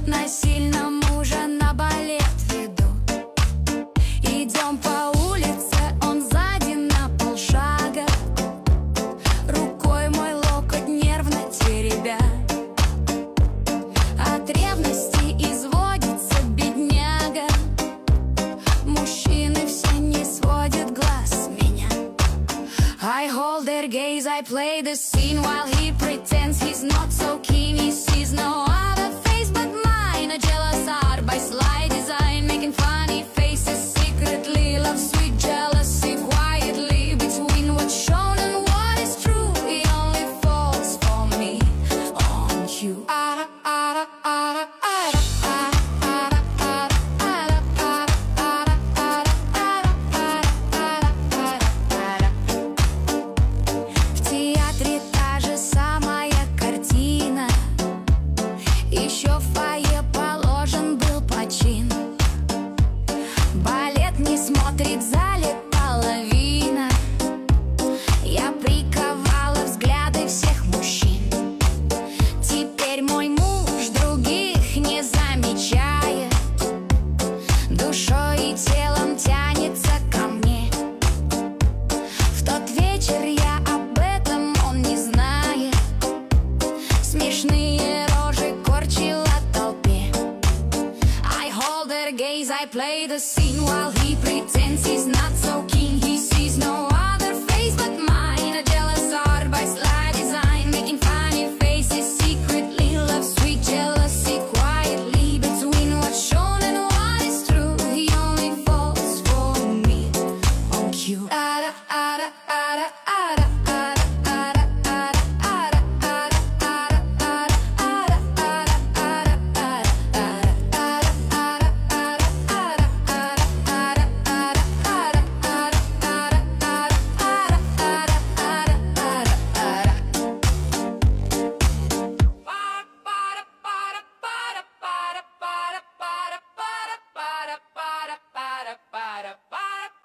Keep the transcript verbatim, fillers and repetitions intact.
насильно мужа на балет веду. Идем по улице, он сзади на полшага, рукой мой локоть нервно теребя. От ревности изводится бедняга, мужчины все не сводят глаз с меня. I hold their gaze, I play the scene while he pretends he's not so keen. He sees no other face but mine, a jealous art by sly design, making funny faces secretly, love sweet jealousy quietly. Between what's shown and what is true, he only falls for me on cue. Ah, ah, ah, ah, ah. Еще в фойе положен был почин. Балет не смотрит в зале половина. Я приковала взгляды всех мужчин. Теперь мой муж других не замечает, душой и телом тянется ко мне. В тот вечер я об этом, он не знает. Смешные рожи корчила толпе. I hold their gaze, I play the scene while he pretends he's not so keen. He sees no other face but mine, a jealous art by sly design, making funny faces secretly, love sweet jealousy quietly. Between what's shown and what is true, he only falls for me on cue. Ah, da, ah, da, ah, da, ah, da.